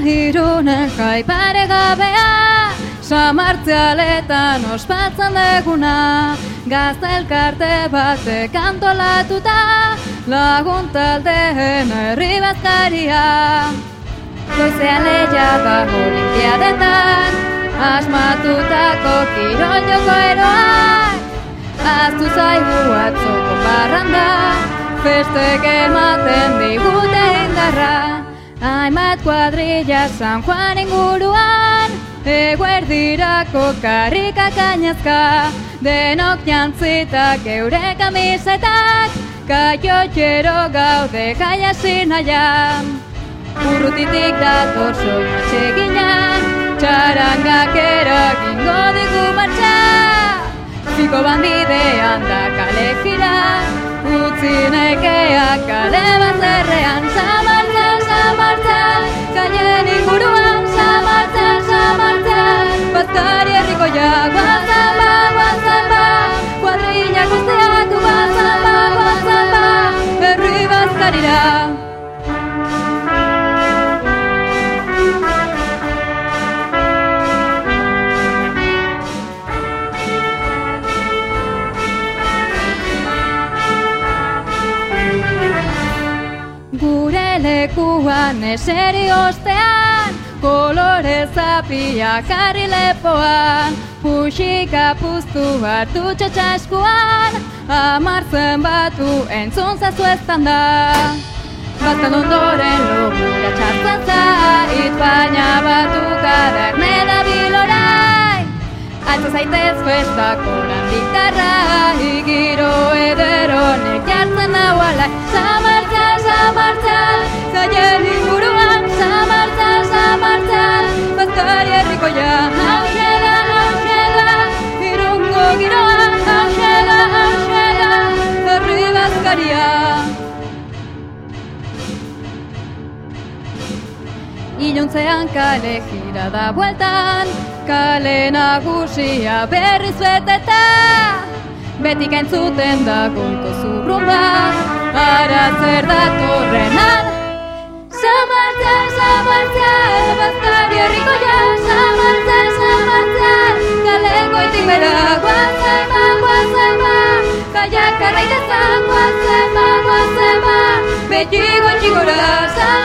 Irunen jai paregabea, Samartzialetan ospatzen deguna, gazte elkarte batek antolatuta, lagun taldeen herri bazkaria. Goizean lehia da olimpiadetan, asmatutako kirol joko eroak, aztu zaigu atzoko parranda, festek ematen digute indarra. Hainbat kuadrilla San Juan inguruan, eguerdirako karrikak gainezka, denok jantzitak eure kamisetak, kaiotxero gaude gaiasi nahian. Urrutitik dator soinu txeginan, txarangak eragingo digu martxa. Piko bandidean da kale jira, utzi nekeak kale bazterrean. Samartzan, samartzan, kaien inguruan. Samartzan, samartzan, bazkari herrikoia. Guazan ba, kuadrilla guztiak. Guazan ba, herri bazkarira. Gure lekuan eseri ostean, kolore zapiak harri lepoan, puxika puztu hartu txotxaskuan, amartzen batu entzun zazu eztanda. Bazkan ondoren logura txartzen zait, baina batu kadernela bilorai. Altza zaitez festako landikarra, igiro ederonek jartzen naualai. Samartzan, samartzan, kaien inguruan. Samartzan, samartzan, bazkari herrikoia. Hauxela, hauxela, irungo giroa. Hauxela, hauxela, herri bazkaria. Iluntzean kale gira da bueltan, kale nagusia berriz beteta. Betik entzuten da goiko zurrumba, ara zer datorren al. Samartzan, samartzan, bazkari herrikoia. Samartzan, samartzan, kale goitik bera. Guazen ba, kaiak arraitezan. Guazen ba, beti goitxigora.